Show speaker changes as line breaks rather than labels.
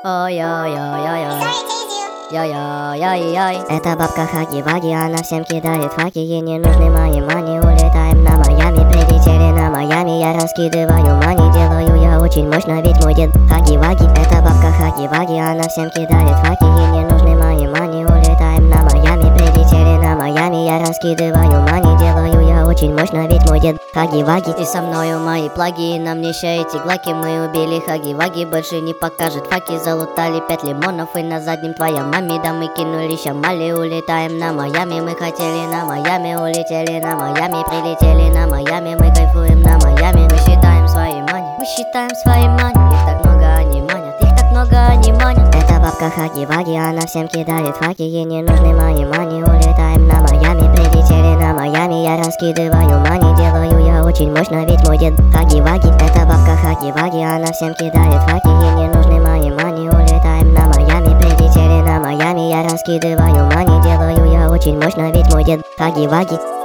Ой-ой-ой-ой-ой. Ой-ой-ой-ой. Это бабка Хаги-Ваги, она всем кидает факи. Ей не нужны мои мани, улетаем на Майами. Прилетели на Майами, я раскидываю мани. Делаю я очень мощно, ведь мой дед Хаги-Ваги. Это бабка Хаги-Ваги, она всем кидает факи. Ей не нужны мои мани, улетаем на Майами. Прилетели на Майами, я раскидываю мани. Делаю я очень мощно, ведь мой дед Хаги-Ваги. И со мною мои плаги, на мне ща эти глаки. Мы убили Хаги-Ваги, больше не покажет факи. Залутали 5 лимонов и на заднем твоя маме. Да мы кинули щамали, улетаем на Майами. Мы хотели на Майами, улетели на Майами. Прилетели на Майами, мы кайфуем на Майами. Мы считаем свои мани, мы считаем свои мани. Их так много, они манят, их так много, они манят. Это бабка Хаги-Ваги, она всем кидает факи. Ей не нужны мои мани, улетаем на Майами. Прилетели на Майами, я раскидываю мани. Делаю я очень мощно, ведь мой дед Хаги-Ваги. Это бабка Хаги-Ваги, она всем кидает факи. Ей не нужны мои мани, улетаем на Майами. Прилетели на Майами, я раскидываю мани. Делаю я очень мощно, ведь мой дед Хаги-Ваги.